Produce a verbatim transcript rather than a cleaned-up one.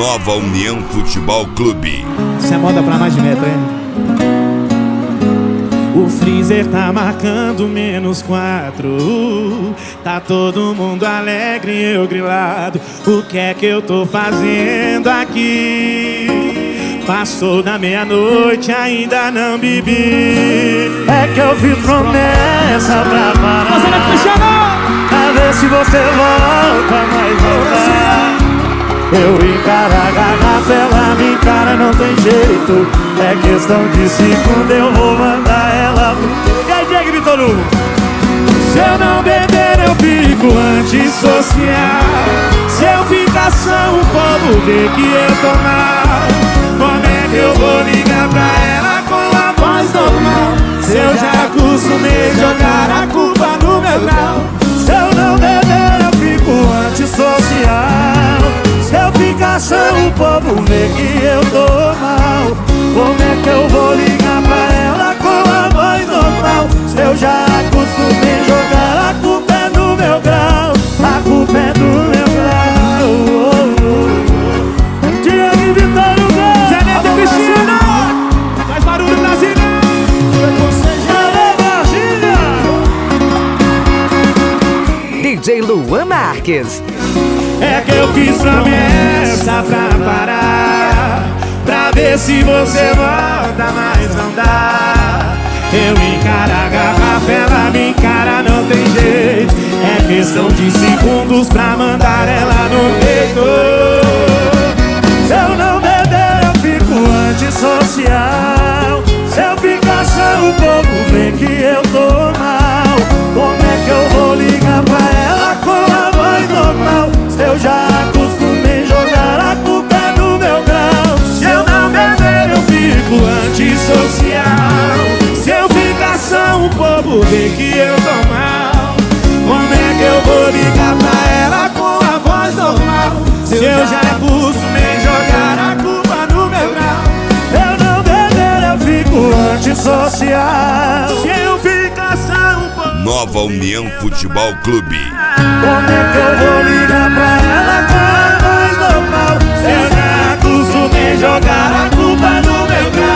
Nova União Futebol Clube. Isso é moda pra mais de metro, hein? O freezer tá marcando menos quatro. Tá todo mundo alegre e eu grilado. O que é que eu tô fazendo aqui? Passou da meia-noite, ainda não bebi. É que eu fiz promessa pra parar, pra ver se você volta, mas não dá. Eu encaro a garrafa, ela me encara, não tem jeito. É questão de segundo, eu vou mandar ela pro... E aí, Diego Vitor Hugo? Se eu não beber, eu fico antissocial. Se eu ficar são, o povo vê que eu tô mal. Como é que eu vou ligar pra ela com a voz normal? Se eu já acostumei jogar a culpa no meu grau. Se eu não beber, eu fico antissocial. Se eu ficar só, o povo vê que eu tô mal. Como é que eu vou ligar pra ela com a voz normal? Se eu já acostumei jogar, a culpa é do meu grau. A culpa é do meu grau. oh, oh, oh. Diego Vitor Hugo, Zé Neto e Cristina, faz barulho Brasília. D J Luan Marques. É que eu fiz promessa pra parar, pra ver se você volta, mas não dá. Eu encaro a garrafa, ela me encara, não tem jeito. É questão de segundos pra mandar ela no peito. Se eu não beber, eu fico antissocial. Se eu ficar só, o povo vê que eu tô mal. Como é que eu vou ligar pra ela com a voz normal? Se eu já acostumei jogar, a culpa é do meu grau. Se eu não beber, eu fico antissocial. Se eu ficar só, o povo vê que eu tô mal. Como é que eu vou ligar pra ela com a voz normal? Se eu já acostumei jogar a culpa no meu grau. Eu não beber, eu fico antissocial. Se eu ficar só, o povo... Nova União Futebol Clube. Como é que eu vou ligar pra ela com a voz normal? Se eu já acostumei jogar a culpa no meu grau.